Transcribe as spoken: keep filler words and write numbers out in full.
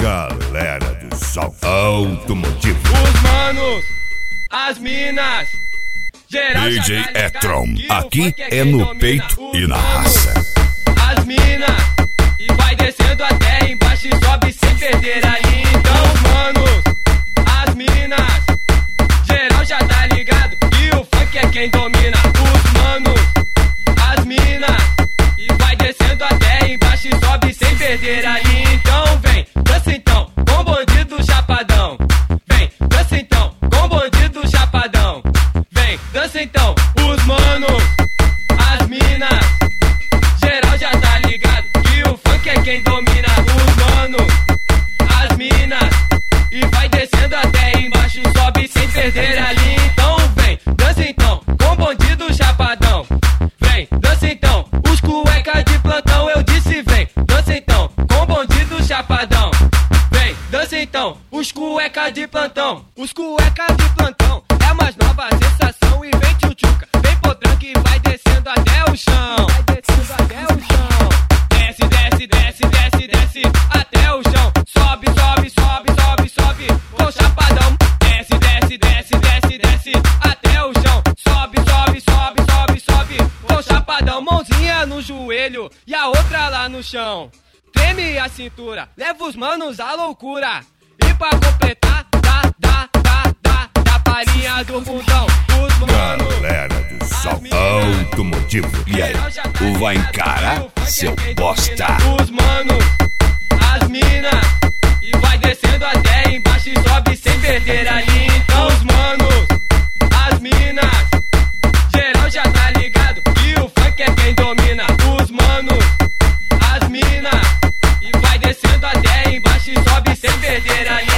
Galera do Sol Automotivo. Os manos, as minas, geral D J já tá Etron, ligado que o aqui funk é quem no domina. peito Os e na manos, raça. as minas, e vai descendo até embaixo e sobe sem perder a linha. Então, manos, as minas, geral já tá ligado que o funk é quem domina. Os manos, as minas, e vai descendo até embaixo e sobe sem perder a linha. Então vem, dança então, com o bandido chapadão. Vem, dança então, com o bandido chapadão. Vem, dança então, os manos, as minas, geral já tá ligado que o funk é quem domina. Os manos, as minas, e vai descendo até embaixo, sobe sem perder a linha. Então vem, dança então, com o bandido chapadão. Vem, dança então, os cueca de plantão. Eu disse vem, dança então, com o bandido chapadão. Vem, dança então, os cueca de plantão. Os cueca de plantão é mais nova sensação. E vem tchutchuca, vem podrão que vai descendo até o chão. Vai descendo até o chão. Desce, desce, desce, desce, desce até o chão. Sobe, sobe, sobe, sobe, sobe com chapadão. Desce, desce, desce, desce, desce até o chão. Sobe, sobe, sobe, sobe, sobe com chapadão. Mãozinha no joelho e a outra lá no chão. Treme a cintura, leva os manos à loucura. E pra completar, dá, dá, dá, dá, dá palhinha do fundão. Os manos, Galera do Sol Automotivo. E aí, tu vai encarar, seu bosta? os manos, as minas, e vai descendo até embaixo e sobe sem perder a linha. Então os manos, as minas, geral já tá ligado que o funk é quem domina. Os manos, as minas, e vai descendo até embaixo e sobe sem perder a linha.